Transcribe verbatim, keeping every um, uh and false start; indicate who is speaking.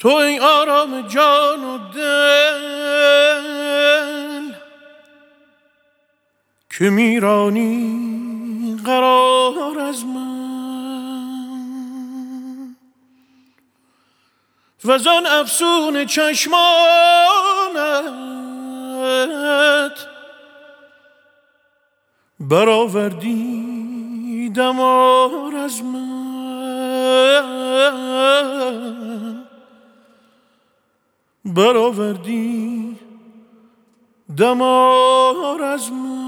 Speaker 1: تو ای آرام جان و دل که میرانی قرار از من وزان افسون چشمانت برآوردی دمار از من برآوردی دمار از من